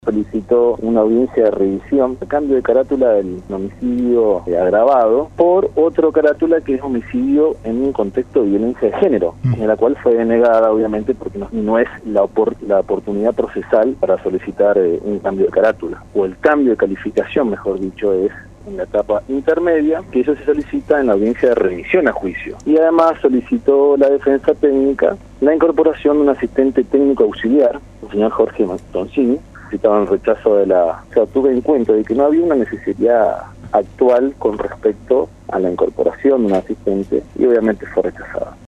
Solicitó una audiencia de revisión, cambio de carátula del homicidio agravado por otro carátula que es homicidio en un contexto de violencia de género, en la cual fue denegada obviamente porque no es la oportunidad procesal para solicitar un cambio de carátula, o el cambio de calificación, mejor dicho, es en la etapa intermedia, que eso se solicita en la audiencia de revisión a juicio. Y además solicitó la defensa técnica la incorporación de un asistente técnico auxiliar, el señor Jorge Mastoncini. Citaban el rechazo de tuve en cuenta de que no había una necesidad actual con respecto a la incorporación de un asistente y obviamente fue rechazada.